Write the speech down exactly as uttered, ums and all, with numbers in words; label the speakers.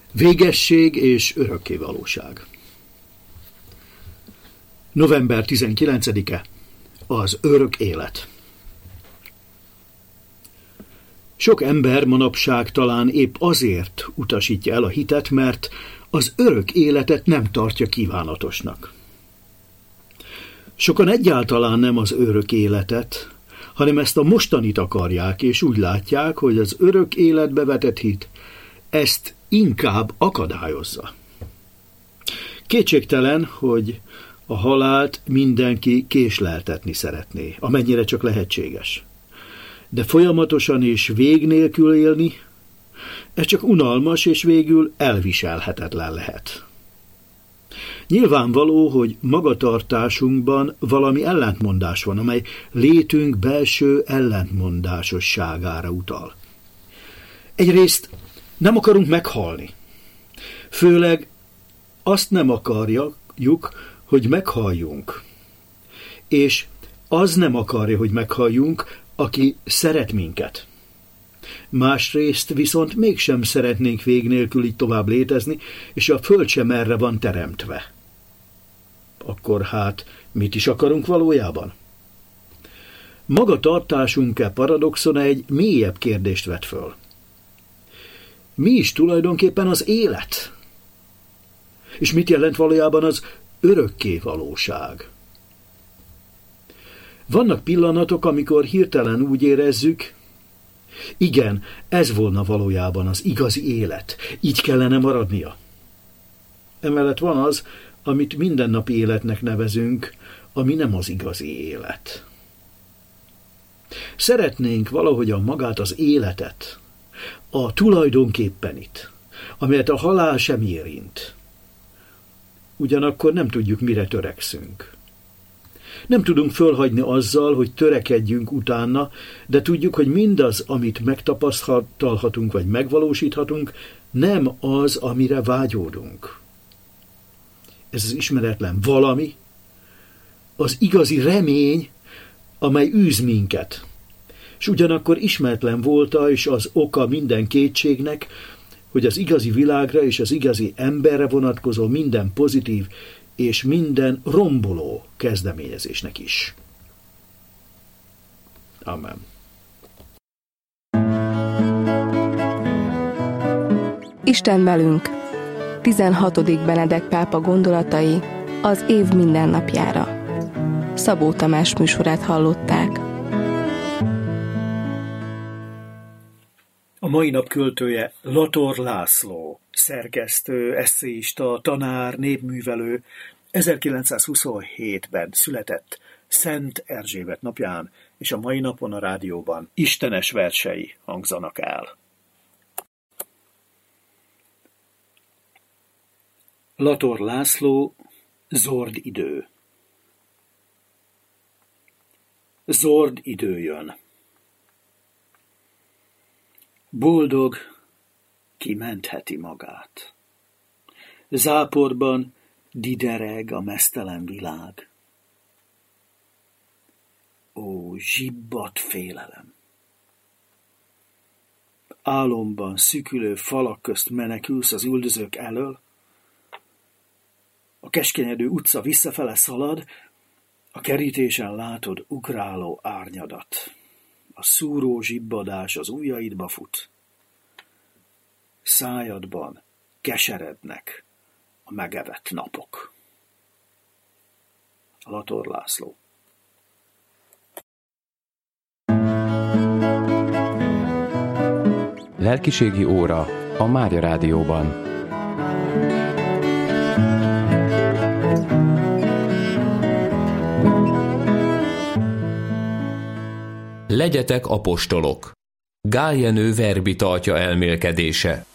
Speaker 1: Végesség és örökkévalóság. november tizenkilencedike. Az örök élet. Sok ember manapság talán épp azért utasítja el a hitet, mert az örök életet nem tartja kívánatosnak. Sokan egyáltalán nem az örök életet, hanem ezt a mostanit akarják, és úgy látják, hogy az örök életbe vetett hit ezt inkább akadályozza. Kétségtelen, hogy a halált mindenki késleltetni szeretné, amennyire csak lehetséges. De folyamatosan és vég nélkül élni, ez csak unalmas és végül elviselhetetlen lehet. Nyilvánvaló, hogy magatartásunkban valami ellentmondás van, amely létünk belső ellentmondásosságára utal. Egyrészt nem akarunk meghalni. Főleg azt nem akarjuk, hogy meghalljunk. És az nem akarja, hogy meghalljunk, aki szeret minket. Másrészt viszont mégsem szeretnénk vég nélkül így tovább létezni, és a föld sem erre van teremtve. Akkor hát mit is akarunk valójában? Magatartásunk-e paradoxona egy mélyebb kérdést vet föl. Mi is tulajdonképpen az élet? És mit jelent valójában az örökkévalóság? Vannak pillanatok, amikor hirtelen úgy érezzük, igen, ez volna valójában az igazi élet, így kellene maradnia. Emellett van az, amit mindennapi életnek nevezünk, ami nem az igazi élet. Szeretnénk valahogyan magát az életet, a tulajdonképpenit, amelyet a halál sem érint. Ugyanakkor nem tudjuk, mire törekszünk. Nem tudunk fölhagyni azzal, hogy törekedjünk utána, de tudjuk, hogy mindaz, amit megtapasztalhatunk vagy megvalósíthatunk, nem az, amire vágyódunk. Ez az ismeretlen valami, az igazi remény, amely űz minket. És ugyanakkor ismeretlen volta és az oka minden kétségnek, hogy az igazi világra és az igazi emberre vonatkozó minden pozitív és minden romboló kezdeményezésnek is. Amen.
Speaker 2: Isten velünk. tizenhatodik Benedek pápa gondolatai az év mindennapjára. Szabó Tamás műsorát hallották.
Speaker 1: A mai nap költője Lator László, szerkesztő, esszéista, tanár, népművelő, ezerkilencszázhuszonhétben született Szent Erzsébet napján, és a mai napon a rádióban istenes versei hangzanak el. Lator László, zord idő. Zord idő jön. Boldog, ki mentheti magát. Záporban didereg a meztelen világ. Ó, zsibbat félelem! Álomban szűkülő falak közt menekülsz az üldözők elől, a keskenyedő utca visszafele szalad, a kerítésen látod ugráló árnyadat. A szúró zsibbadás az ujjaidba fut. Szájadban keserednek a megevett napok. Lator László.
Speaker 3: Lelkiségi óra a Mária Rádióban.
Speaker 4: Legyetek apostolok. Gál Jenő verbi tartja elmélkedése.